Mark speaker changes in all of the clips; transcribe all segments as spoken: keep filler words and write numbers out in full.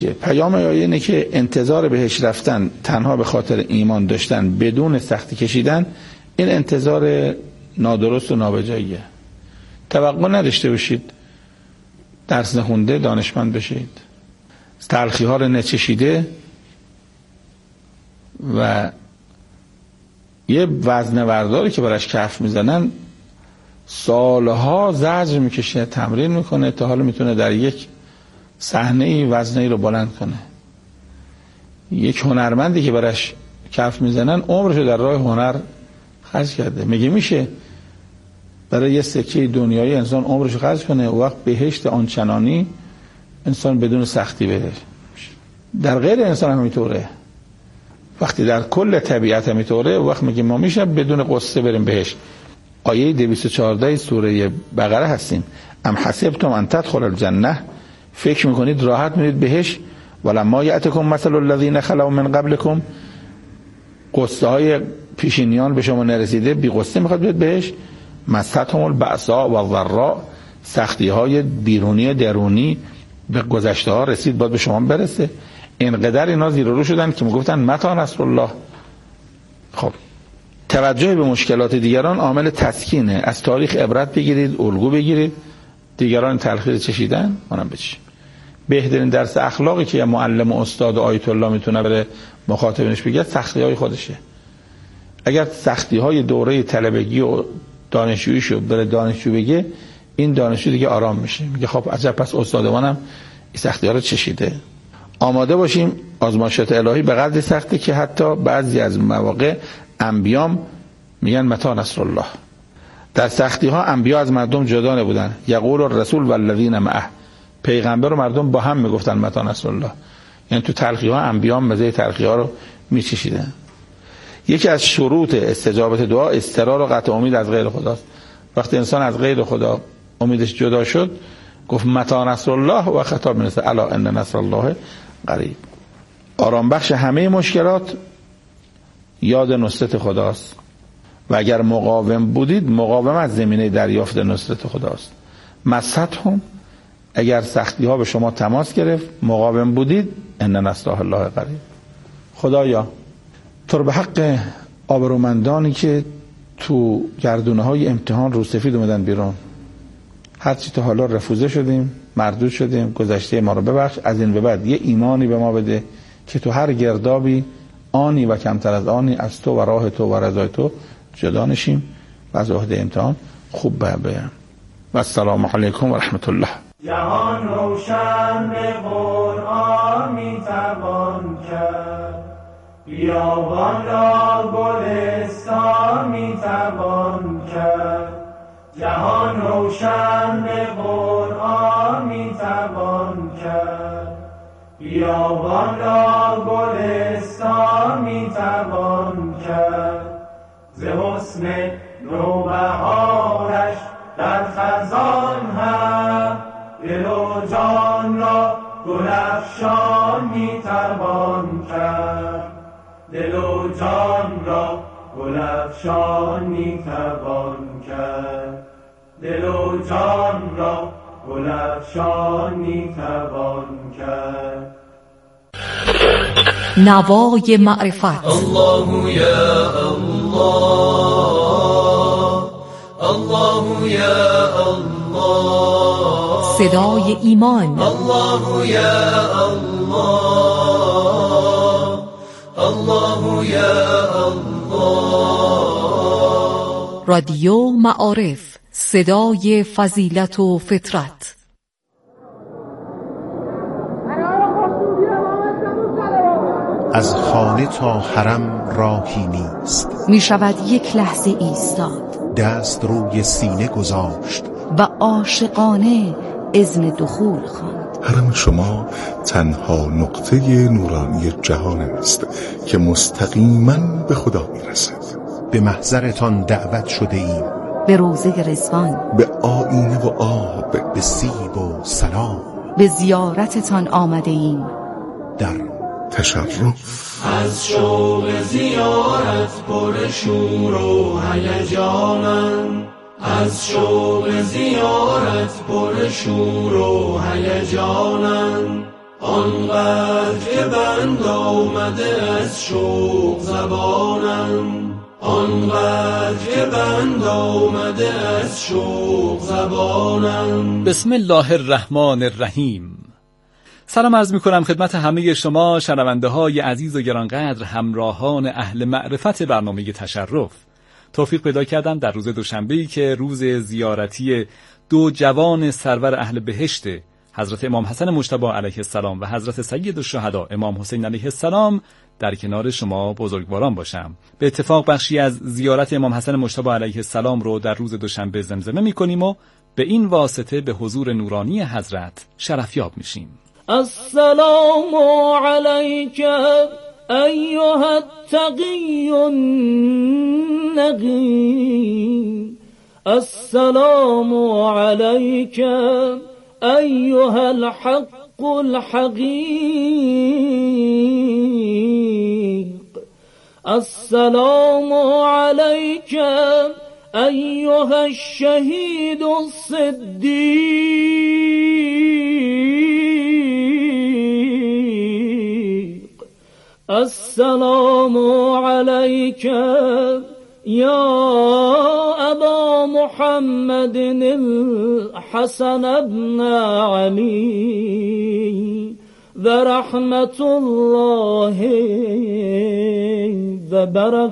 Speaker 1: پیام آیه اینه که انتظار بهش رفتن تنها به خاطر ایمان داشتن بدون سختی کشیدن، این انتظار نادرست و نابجاییه. توقع نداشته باشید درس نخونده دانشمند بشید، تلخی ها رو نچشیده و یه وزنه برداری که براش کف میزنن سالها زجر میکشه، تمرین میکنه تا حالا میتونه در یک صحنه ای وزنه ای رو بلند کنه. یک هنرمندی که براش کف میزنن عمرشو در راه هنر خرج کرده. میگه میشه برای یه سکه دنیایی انسان عمرشو خرج کنه و وقت بهشت آنچنانی انسان بدون سختی بده؟ در غیر انسان هم همینطوره. وقتی در کل طبیعت همینطوره وقت میگه ما میشه بدون قصه بریم بهشت. آیه دویست و چهارده سوره بقره هستیم. ام حسبتم ان تدخلوا الجنه، فکر میکنید راحت میرید بهشت؟ ولما یأتکم مثل الذین خلوا من قبلکم، قصه های پیشینیان به شما نرسیده بی قصه میخواد بیاد بهشت؟ مستهم البأساء و الضراء، سختی های بیرونی درونی به گذشته ها رسید، باید به شما برسه. اینقدر اینا زیر و رو شدن که میگفتن متی نصر الله. خب توجه به مشکلات دیگران عامل تسکینه. از تاریخ عبرت بگیرید، الگو بگیرید. دیگران تلخی چشیدن، منم بچشیم. بهترین درس اخلاقی که یه معلم و استاد و آیت الله میتونه بره مخاطبینش بگه سختی های خودشه. اگر سختی های دوره طلبگی و دانشجوییشو بره دانشجو بگه، این دانشجو دیگه آرام میشه، میگه خب عجب پس استاد منم این سختی ها رو چشیده. آماده باشیم آزمایشات الهی به قدری سخته که حتی بعضی از مواقع انبیام میگن متی نصر الله. در سختی ها انبیا از مردم جدا نبودن. یقول الرسول والذین معه، پیغمبر و مردم با هم میگفتن متی نصر الله. یعنی تو تلخی ها انبیا مزه تلخی ها رو میچشیدن. یکی از شروط استجابت دعا استقرار و قطع امید از غیر خداست. وقتی انسان از غیر خدا امیدش جدا شد گفت متی نصر الله و خطاب میرسه الا ان نصر الله قریب. آرام بخش همه مشکلات یاد نصرت خداست و اگر مقاوم بودید مقاومت زمینه دریافت نصرت خداست. مستهم، اگر سختی ها به شما تماس گرفت مقاوم بودید ان نصر الله قریب. خدایا تو رو به حق آبرومندانی که تو گردونه های امتحان رو سفید اومدن بیرون، هرچی تا حالا رفوزه شدیم، مردود شدیم، گذشته ما رو ببخش. از این به بعد یه ایمانی به ما بده که تو هر گردابی آنی و کمتر از آنی از تو و راه تو و رضای تو جدا نشیم و از عهده امتحان خوب ببریم. و السلام علیکم و رحمت الله.
Speaker 2: جهان روشن به قرآن میتوان کرد، بیابان را گلستان میتوان کرد. جهان روشن به قرآن میتوان کرد، بیابان را گلستان میتوان کرد. ز حسن نوبهارش در خزان هم دل و جان را گل افشان میتوان کرد. دل و جان را گل افشان میتوان کرد. دل و جان را گل افشان میتوان کرد.
Speaker 3: نوای معرفت.
Speaker 2: الله یا الله، الله یا الله،
Speaker 3: صدای ایمان.
Speaker 2: الله یا الله، الله یا الله.
Speaker 3: رادیو معارف، صدای فضیلت و فطرت.
Speaker 4: از خانه تا حرم راهی نیست،
Speaker 3: می شود یک لحظه ایستاد،
Speaker 4: دست روی سینه گذاشت
Speaker 3: و عاشقانه اذن دخول خواند.
Speaker 5: حرم شما تنها نقطه نورانی جهان است که مستقیما به خدا میرسد.
Speaker 4: به محضرتان دعوت شده ایم،
Speaker 3: به روضه رضوان،
Speaker 5: به آینه و آب،
Speaker 4: به سیب و سلام.
Speaker 3: به زیارتتان آمده ایم،
Speaker 5: در تشرف.
Speaker 2: از شوق زیارت پر شور و هیجانم، از شوق زیارت پر شور و هیجانم. آنقدر که بند آمده از شوق زبانم، آنقدر که بند آمده از شوق زبانم.
Speaker 6: بسم الله الرحمن الرحیم. سلام عرض می کنم خدمت همه شما شنونده های عزیز و گرانقدر، همراهان اهل معرفت برنامه تشرف. توفیق پیدا کردم در روز دوشنبه‌ای که روز زیارتی دو جوان سرور اهل بهشت، حضرت امام حسن مجتبی علیه السلام و حضرت سید الشهدا امام حسین علیه السلام، در کنار شما بزرگواران باشم. به اتفاق بخشی از زیارت امام حسن مجتبی علیه السلام رو در روز دوشنبه زمزمه می‌کنیم و به این واسطه به حضور نورانی حضرت شرفیاب میشیم.
Speaker 7: السلام علیک ایها التقی النقی، السلام علیک ایها الحق الحقیق، السلام علیک ایها الشهید الصدیق، السلام علیک یا ابا محمد الحسن ابن علی و رحمت الله و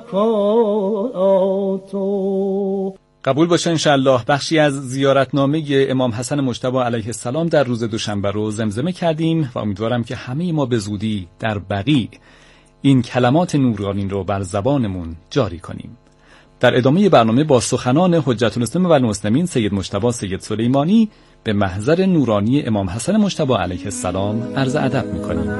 Speaker 7: برکاته.
Speaker 6: قبول باشه انشالله. بخشی از زیارتنامه امام حسن مجتبی علیه السلام در روز دوشنبه رو زمزمه کردیم و امیدوارم که همه ما به زودی در بقیع این کلمات نورانی رو بر زبانمون جاری کنیم. در ادامه برنامه با سخنان حجت الاسلام و المسلمین سید مجتبی سید سلیمانی به محضر نورانی امام حسن مجتبی علیه السلام عرض ادب می‌کنیم.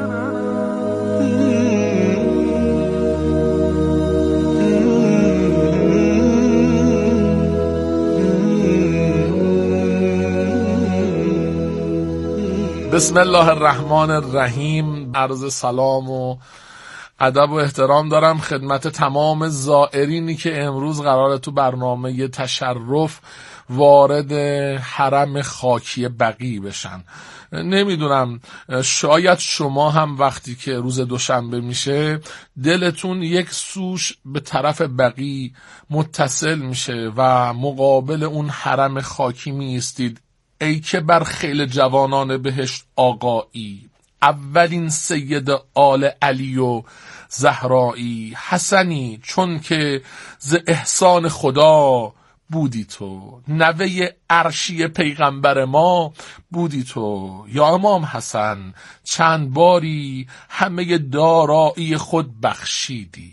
Speaker 8: بسم الله الرحمن الرحیم. عرض سلام و ادب و احترام دارم خدمت تمام زائرینی که امروز قراره تو برنامه تشرف وارد حرم خاکی بقیع بشن. نمیدونم، شاید شما هم وقتی که روز دوشنبه میشه دلتون یک سوش به طرف بقیع متصل میشه و مقابل اون حرم خاکی میایستید. ای که بر خیل جوانان بهشت آقایی، اولین سید آل علی و زهرایی، حسنی چون که ز احسان خدا بودی تو، نوه عرشی پیغمبر ما بودی تو. یا امام حسن چند باری همه دارایی خود بخشیدی،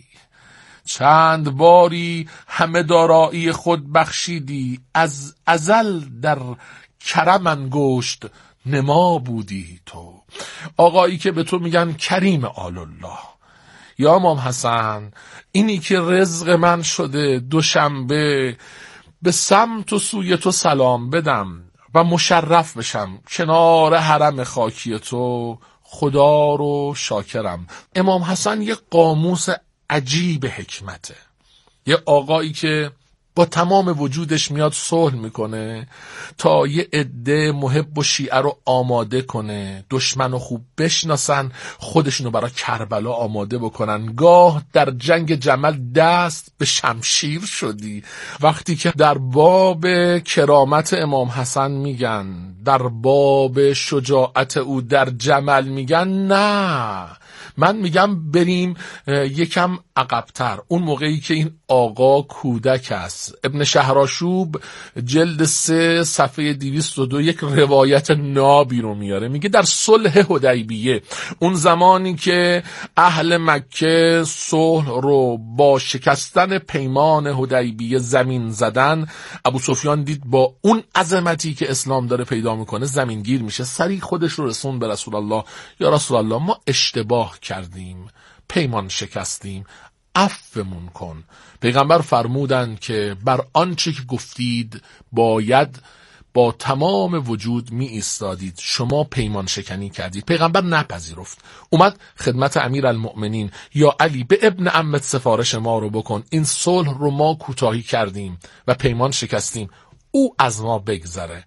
Speaker 8: چند باری همه دارایی خود بخشیدی، از ازل در کرم انگشت نما بودی تو. آقایی که به تو میگن کریم آل الله. یا امام حسن، اینی که رزق من شده دوشنبه به سمت و سوی تو سلام بدم و مشرف بشم کنار حرم خاکی تو، خدا رو شاکرم. امام حسن یه قاموس عجیب حکمته، یه آقایی که با تمام وجودش میاد صلح میکنه تا یه عده محب و شیعه رو آماده کنه، دشمن رو خوب بشناسن، خودشونو برای کربلا آماده بکنن. گاه در جنگ جمل دست به شمشیر شدی. وقتی که در باب کرامت امام حسن میگن، در باب شجاعت او در جمل میگن، نه، من میگم بریم یکم عقب‌تر، اون موقعی که این آقا کودک است. ابن شهرآشوب جلد سه صفحه دویست و دو یک روایت نابی رو میاره، میگه در صلح حدیبیه، اون زمانی که اهل مکه صلح رو با شکستن پیمان حدیبیه زمین زدن، ابو سفیان دید با اون عظمتی که اسلام داره پیدا میکنه زمین گیر میشه، سریع خودش رو رسون به رسول الله. یا رسول الله، ما اشتباه کردیم، پیمان شکستیم، عفومون کن. پیغمبر فرمودن که بر آنچه که گفتید باید با تمام وجود می ایستادید، شما پیمان شکنی کردید. پیغمبر نپذیرفت، اومد خدمت امیر المؤمنین، یا علی به ابن عمت سفارش ما رو بکن، این صلح رو ما کوتاهی کردیم و پیمان شکستیم، او از ما بگذره.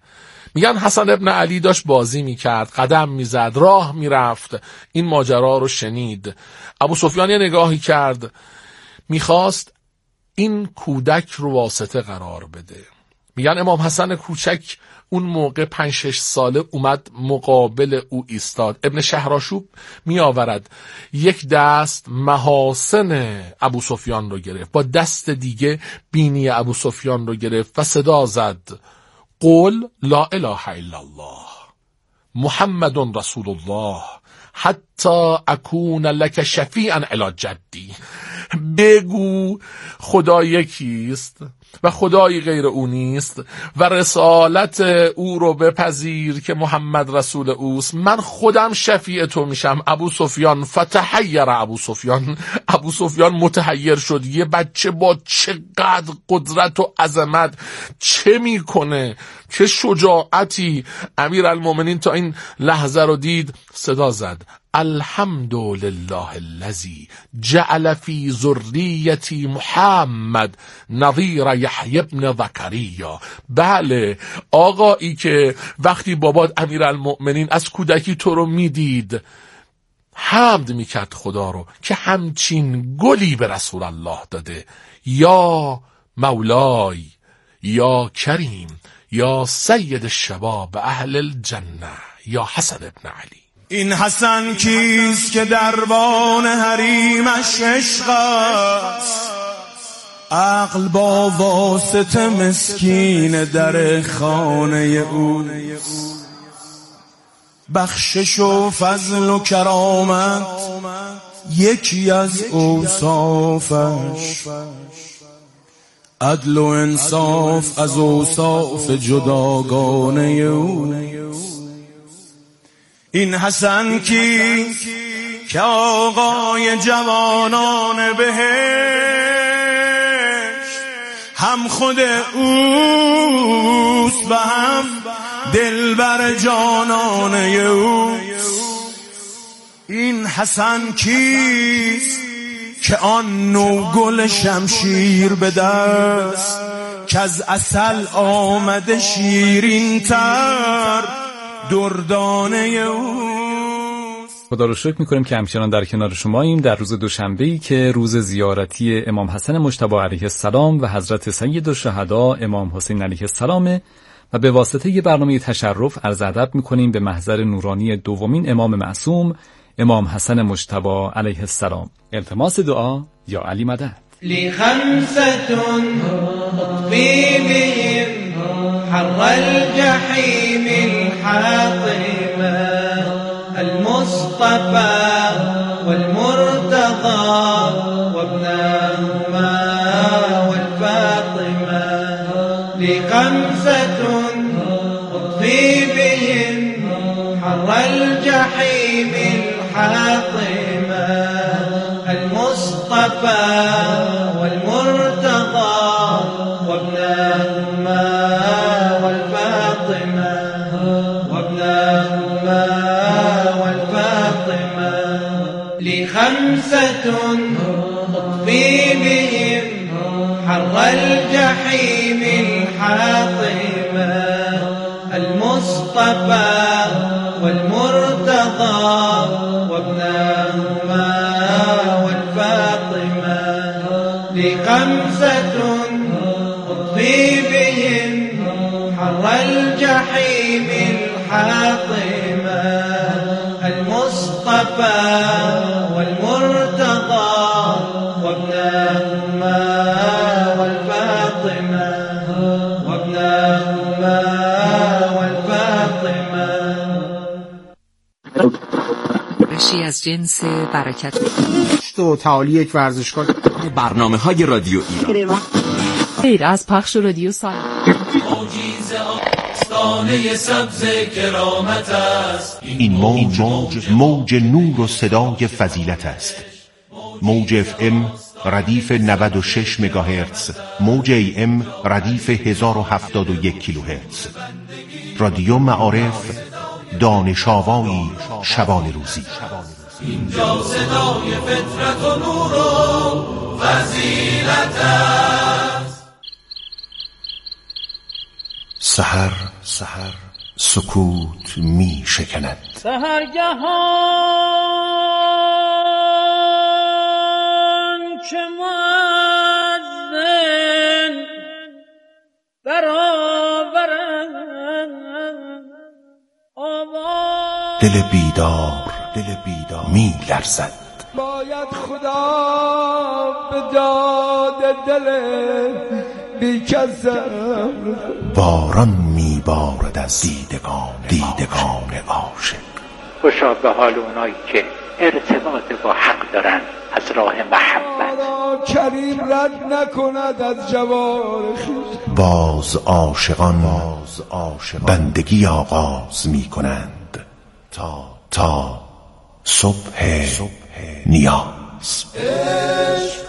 Speaker 8: میگن حسن ابن علی داشت بازی میکرد، قدم میزد، راه میرفت، این ماجرا رو شنید. ابو سفیان یه نگاهی کرد، میخواست این کودک رو واسطه قرار بده. میگن امام حسن کوچک اون موقع پنج شش ساله اومد مقابل او ایستاد. ابن شهرآشوب می آورد یک دست محاسن ابو سفیان رو گرفت، با دست دیگه بینی ابو سفیان رو گرفت و صدا زد: قل لا اله الا الله محمد رسول الله حتی اکون لک شفیعا الی جدی. بگو خدا یکیست و خدایی غیر او نیست و رسالت او رو بپذیر که محمد رسول اوست. من خودم شفیع تو میشم. ابو سفیان فتحیر ابو سفیان ابو سفیان متحیر شد. یه بچه با چقدر قدرت و عظمت چه میکنه، چه شجاعتی. امیرالمومنین تا این لحظه رو دید، صدا زد: الحمدلله الذی جعل فی ذریتی محمد نظیر یحیی ابن زکریا. بله، آقایی که وقتی بابات امیرالمؤمنین از کودکی تو رو میدید حمد میکرد خدا رو که همچین گلی به رسول الله داده. یا مولای، یا کریم، یا سید الشباب اهل الجنه، یا حسن ابن علی.
Speaker 2: این حسن کیست که دربان حریمش عشق است؟ عقل با واسطه مسکین در خانه او. بخشش و فضل و کرامت یکی از اوصافش، عدل و انصاف از اوصاف جداگانه او. این حسن کی که آقای جوانان بهشت، هم خود اوست و هم دلبر جانان اوست. این حسن کیست که آن نوگل شمشیر به دست، که از عسل آمده شیرین تر دردانه اوست.
Speaker 6: خدا رو شکر میکنیم که همچنان در کنار شماییم در روز دوشنبه‌ای که روز زیارتی امام حسن مجتبی علیه السلام و حضرت سید الشهدا امام حسین علیه السلام و به واسطه یه برنامه تشرف عرض ادب میکنیم به محضر نورانی دومین امام معصوم امام حسن مجتبی علیه السلام. التماس دعا یا علی مدد.
Speaker 9: لخمسة اطفي بهم حر الجحيم الحاطمة المصطفى والمرتضى وابنهما والفاطمة. لخمسة اطفي بهم حر الجحيم الحاطمة المصطفى والمرتضى وابنهما والفاطمة وابنهما والفاطمة. لخمسة اطفي بهم حر الجحيم الحاطمة المصطفى والمرتضى وابنهما والفاطمة. لخمسة اطفي بهم حر الجحيم الحاطمة المصطفى والمرتضى وابنهما والفاطمة وابنهما والفاطمة.
Speaker 3: بخشی از جنس برکت
Speaker 10: و تعالی یک ورزشگاه.
Speaker 11: برنامه های رادیو ایران
Speaker 3: غیر از پخش رادیو سال
Speaker 2: آستانه سبز کرامت است.
Speaker 4: این موج موج نور و صدای فضیلت است. موج اف ام ردیف نود و شش مگاهرتز، موج ای ام ردیف هزار و هفتاد و یک کیلوهرتز. رادیو معارف، دانش آوایی شبان روزی.
Speaker 2: اینجا صدای فطرت و نور و فضیلت است.
Speaker 4: سحر سحر سکوت می شکند.
Speaker 7: سحرگهان که مؤذن برآورد آواز،
Speaker 4: دل بیدار دل بیدار می لرزد.
Speaker 9: باید خدا به داد دل بیکسم.
Speaker 4: باران می بارد از دیدگان دیدگان عاشق.
Speaker 12: خوشا به حال اونایی که ارتباط با حق دارن از راه محبت.
Speaker 9: کریم رد نکند از جوار خویش.
Speaker 4: باز عاشقان باز عاشقان بندگی آغاز می کنند تا تا صبح نیاز.
Speaker 9: عشق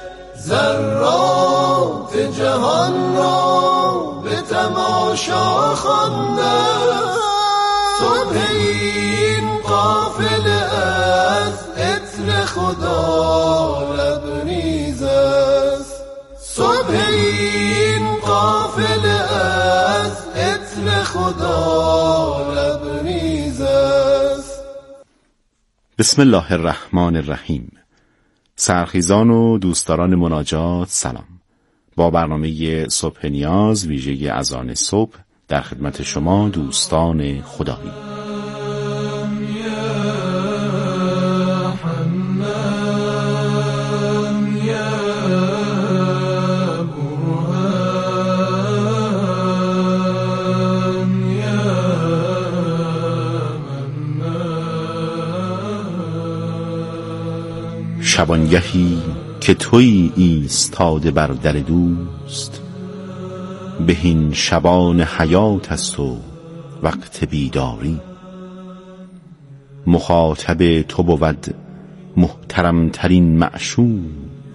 Speaker 9: ذرات جهان را به تماشا خوانده، صبح این قافله از عطر خدا لبریز است. صبح این قافله از عطر خدا لبریز است.
Speaker 13: بسم الله الرحمن الرحیم. سرخیزان و دوستداران مناجات سلام. با برنامه صبح نیاز ویژه اذان صبح در خدمت شما دوستان خدایی. شبانگهی که تویی ایستاده بر در دوست، بهین شبان حیات است و وقت بیداری. مخاطب تو بود محترم ترین معشوق،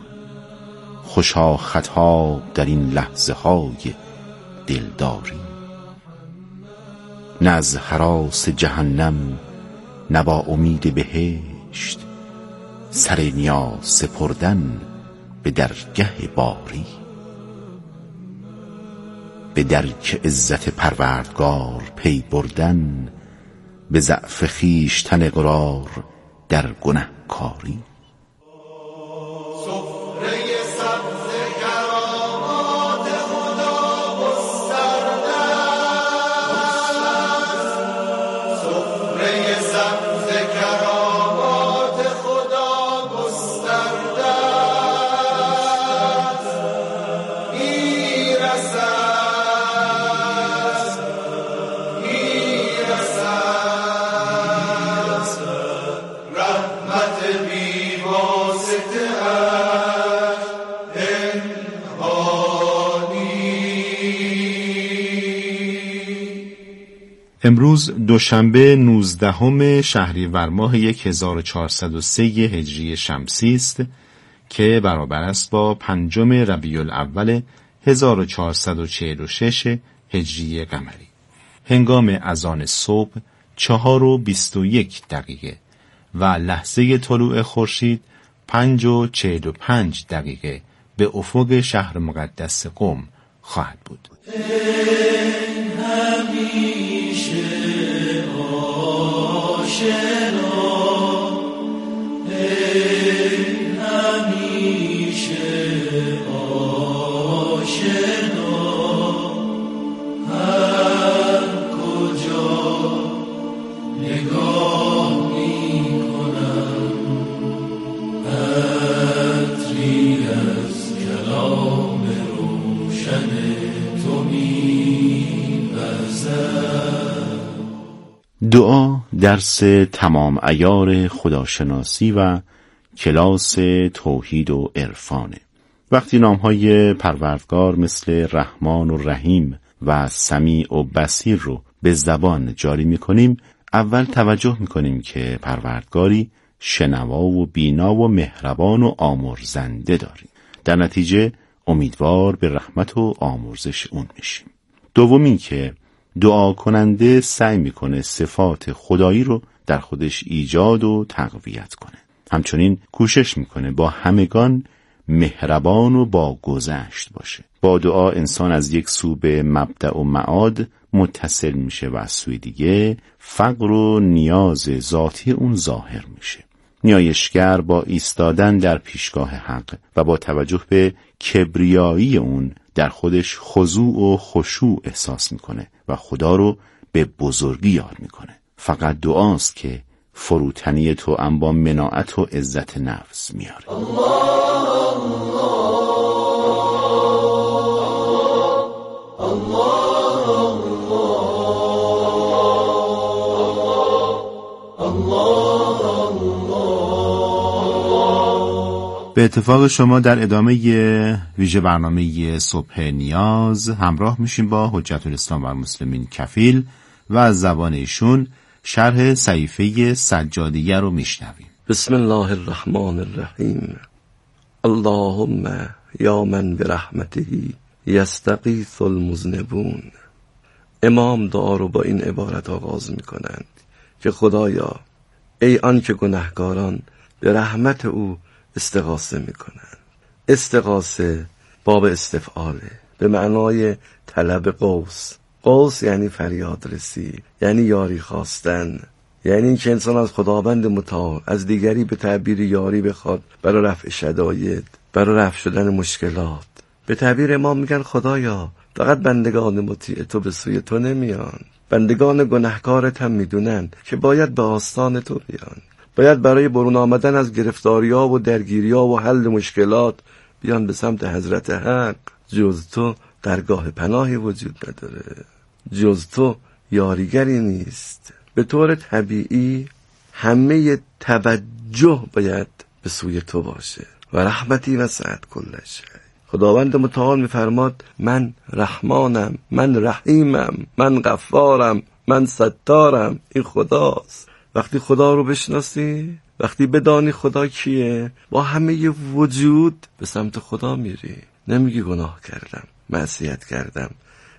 Speaker 13: خوشا خطاب در این لحظه های دلداری. نه از هراس جهنم نه با امید بهشت، سر نیاز سپردن به درگه باری. به درک عزت پروردگار پی بردن، به ضعف خویشتن اقرار در گنهکاری. امروز دوشنبه نوزدهم شهریور ماه هزار و چهارصد و سه هجری شمسی است که برابر است با پنجم ربیع الاول هزار و چهارصد و چهل و شش هجری قمری. هنگام اذان صبح چهار و بیست و یک دقیقه و لحظه طلوع خورشید پنج و چهل و پنج دقیقه به افق شهر مقدس قم خواهد بود. دعا درس تمام عیار خداشناسی و کلاس توحید و عرفانه. وقتی نامهای پروردگار مثل رحمان و رحیم و سمیع و بصیر رو به زبان جاری میکنیم، اول توجه میکنیم که پروردگاری شنوا و بینا و مهربان و آمرزنده داریم. در نتیجه امیدوار به رحمت و آمرزش اون میشیم. دومی که دعا کننده سعی میکنه صفات خدایی رو در خودش ایجاد و تقویت کنه. همچنین کوشش میکنه با همگان مهربان و با گذشت باشه. با دعا انسان از یک سو به مبدأ و معاد متصل میشه و از سوی دیگه فقر و نیاز ذاتی اون ظاهر میشه. نیایشگر با ایستادن در پیشگاه حق و با توجه به کبریایی اون در خودش خضوع و خشوع احساس میکنه و خدا رو به بزرگی یاد میکنه. فقط دعاست که فروتنی تو ام با مناعت و عزت نفس میاره. الله به اتفاق شما در ادامه ویژه برنامه صبح نیاز همراه میشیم با حجت الاسلام و المسلمین کفیل و از زبان ایشون شرح صحیفه سجادیه رو میشنویم.
Speaker 14: بسم الله الرحمن الرحیم. اللهم یا من برحمته یستغیث المذنبون. امام دعا رو با این عبارت آغاز میکنند که خدایا ای آن که گناهکاران به رحمت او استغاثه میکنند. استغاثه باب استفعاله به معنای طلب قوس. قوس یعنی فریاد رسی، یعنی یاری خواستن، یعنی این که انسان از خداوند متعال از دیگری به تعبیر یاری بخواد برای رفع شداید، برای رفع شدن مشکلات. به تعبیر امام میگن خدایا فقط بندگان مطیع تو به سوی تو نمیان، بندگان گناهکارت هم میدونن که باید به آستان تو بیان، باید برای برون آمدن از گرفتاری‌ها و درگیری‌ها و حل مشکلات بیان به سمت حضرت حق. جز تو درگاه پناهی وجود نداره، جز تو یاریگری نیست. به طور طبیعی همه توجه باید به سوی تو باشه و رحمتی وسعت کل شی. خداوند متعال میفرماد من رحمانم، من رحیمم، من غفارم، من ستارم. این خداست. وقتی خدا رو بشناسی، وقتی بدانی خدا کیه، با همه وجود به سمت خدا میری. نمیگی گناه کردم، معصیت کردم.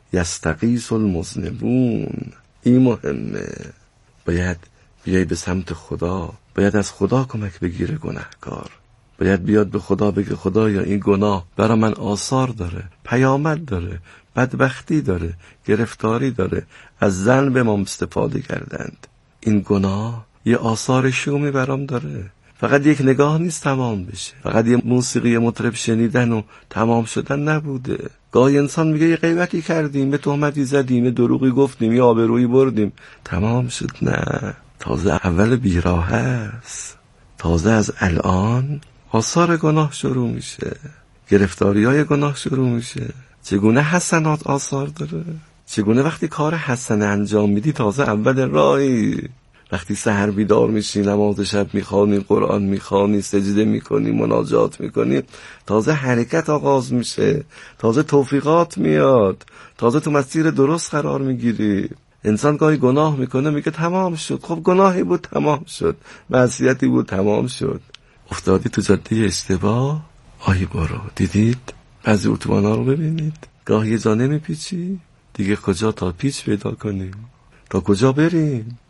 Speaker 14: یستغیث المذنبون. این مهمه. باید بیای به سمت خدا، باید از خدا کمک بگیره گناهکار. باید بیاد به خدا بگه خدایا این گناه برا من آثار داره، پیامد داره، بدبختی داره، گرفتاری داره. از زن به ما استفاده کردند. این گناه یه آثار شومی برام داره. فقط یک نگاه نیست تمام بشه، فقط یه موسیقی مطرب شنیدن و تمام شدن نبوده. گاهی انسان میگه یه غیبتی کردیم، یه تهمتی زدیم، یه دروغی گفتیم، یه آبرویی بردیم، تمام شد. نه، تازه اول بیراه هست. تازه از الان آثار گناه شروع میشه، گرفتاری های گناه شروع میشه. چگونه حسنات آثار داره؟ چگونه وقتی کار حسن انجام میدی تازه اول راهی. وقتی سحر بیدار میشی، نماز شب میخوانی، قرآن میخوانی، سجده میکنی، مناجات میکنی، تازه حرکت آغاز میشه، تازه توفیقات میاد، تازه تو مسیر درست قرار میگیری. انسان گاهی گناه میکنه میگه تمام شد. خب گناهی بود تمام شد، معصیتی بود تمام شد. افتادی تو جاده اشتباه، آی برو. دیدید بعضی اتوبانا رو ببینید، گاهی یه جا نمیپیچی، دیگه کجا تا پیچ پیدا کنیم؟ تا کجا بریم؟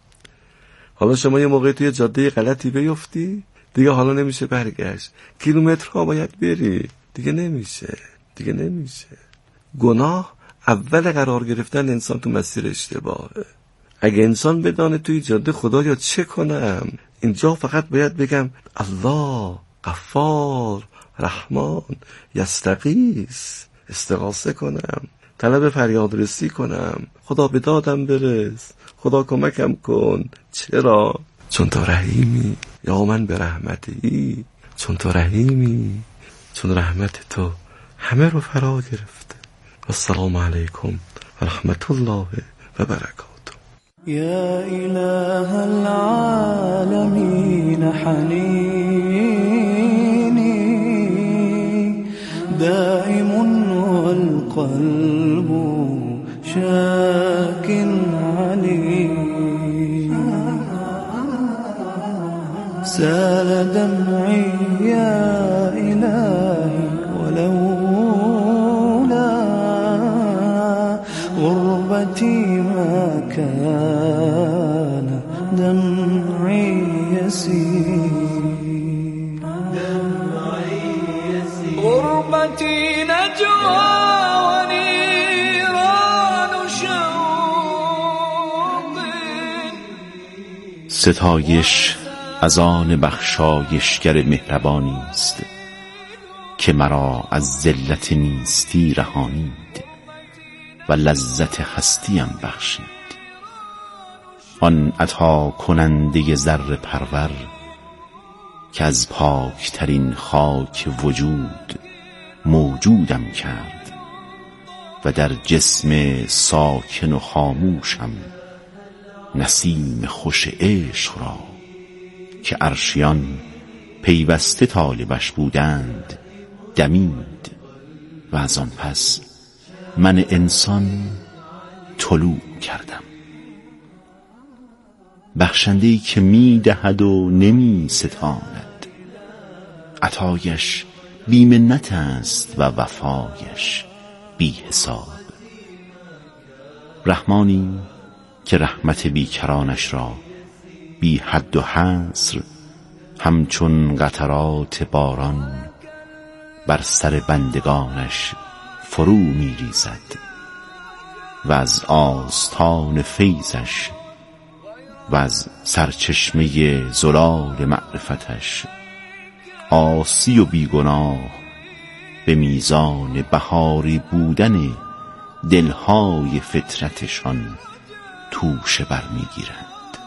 Speaker 14: حالا شما یه موقعی توی جاده غلطی بیفتی، دیگه حالا نمیشه برگشت. کیلومترها باید بری، دیگه نمیشه، دیگه نمیشه. گناه اول قرار گرفتن انسان تو مسیر اشتباهه. اگه انسان بدانه توی جاده خدایا چه کنم، اینجا فقط باید بگم الله غفار رحمان یستغیث، استغاثه کنم، طلب فریاد رسی کنم، خدا به دادم برس، خدا کمکم کن. چرا؟ چون تو رحیمی. یا من به رحمتی. چون تو رحیمی، چون رحمت تو همه رو فرا گرفته. السلام علیکم و رحمت الله و برکاته.
Speaker 15: يا إله العالمين حنيني دائم والقلب شاك عليم سال دمعي يا إلهي ولولا غربتي ما كان دمعي يسير دمعي يسير گفتی نجوانی ایران و شوق.
Speaker 13: ستایش از آن بخشایشگر مهربانی است که مرا از ذلت نیستی رهانید و لذت هستیم بخشید. آن عطا کننده ذره پرور که از پاکترین خاک وجود موجودم کرد و در جسم ساکن و خاموشم نسیم خوش عشق را که عرشیان پیوسته طالبش بودند دمید و از آن پس من انسان طلوع کردم. بخشنده‌ای که می دهد و نمی ستاند، عطایش بی منت است و وفایش بی حساب. رحمانی که رحمت بیکرانش را بی حد و حصر همچون قطرات باران بر سر بندگانش فرو می ریزد و از آستان فیضش و از سرچشمه زلال معرفتش عاصی و بیگناه به میزان بهاری بودن دلهای فطرتشان توشه بر می گیرند.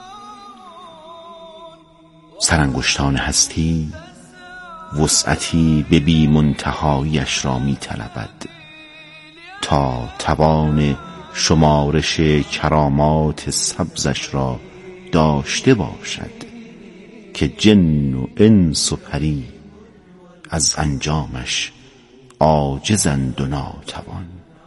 Speaker 13: سرانگشتان هستی وسعتی به بی منتهایش را می طلبد تا توان شمارش کرامات سبزش را داشته باشد که جن و انس و پری از انجامش عاجزند و ناتوان.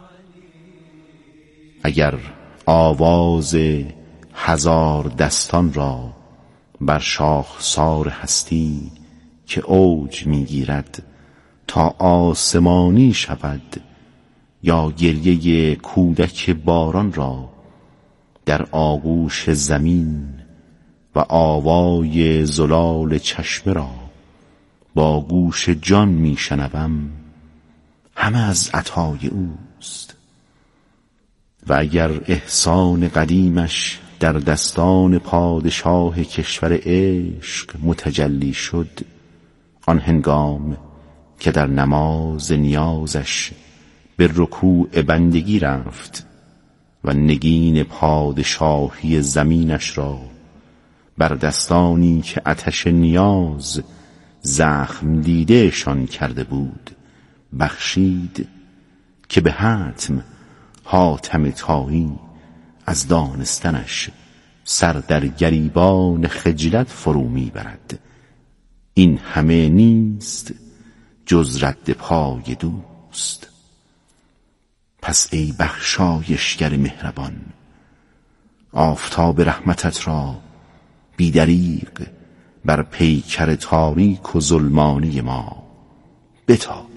Speaker 13: اگر آواز هزار دستان را بر شاخسار هستی که اوج میگیرد تا آسمانی شود، یا گریه کودک باران را در آغوش زمین و آوای زلال چشمه را با گوش جان میشنوم، همه از عطای اوست. و اگر احسان قدیمش در دستان پادشاه کشور عشق متجلی شد، آن هنگام که در نماز نیازش به رکوع بندگی رفت و نگین پادشاهی زمینش را بر دستانی که آتش نیاز زخم دیدهشان کرده بود بخشید، که به حتم حاتم طایی از دانستنش سر در گریبان خجلت فرو میبرد، این همه نیست جز رد پای دوست. پس ای بخشایشگر مهربان، آفتاب رحمتت را بیدریغ بر پیکر تاریک و ظلمانی ما بتابان.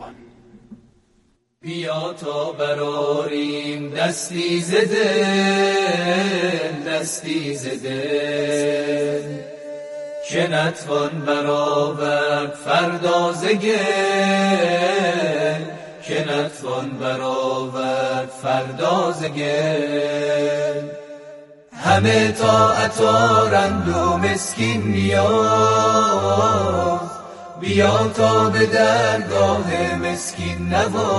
Speaker 15: بیا تا براریم دستی ز دل، دستی ز دل، که نتوان برآورد فردا ز گل، که نتوان برآورد فردا ز گل. همه طاعت آرند و مسکین نیاز، بیا تا به درگاه مسکین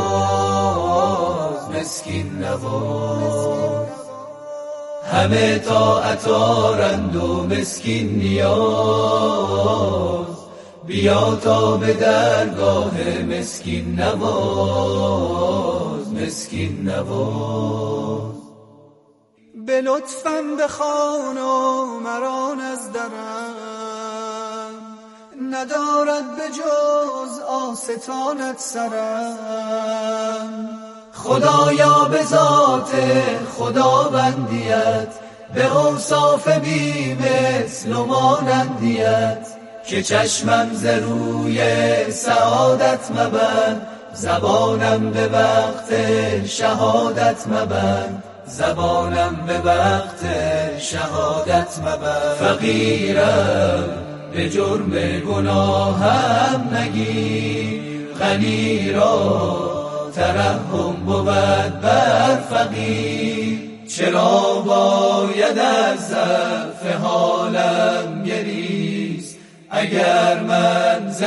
Speaker 15: نواز، مسکین نواز. همه طاعت آرند و مسکین نیاز، بیا تا به درگاه مسکین نواز، مسکین نواز. به لطفم بخوان و مران از درم، ندارد به جز آستانت سرم. خدایا به ذات خداوندیت، به اوصاف بی مثل و مانندیت، که چشمم ز روی سعادت مبند، زبانم به وقت شهادت مبند، زبانم به وقت شهادت مبند. فقیرم به جرم گناهم نگیر، غنی را ترحم بود بر فقیر. چرا باید از ضعف حالم گریست اگر من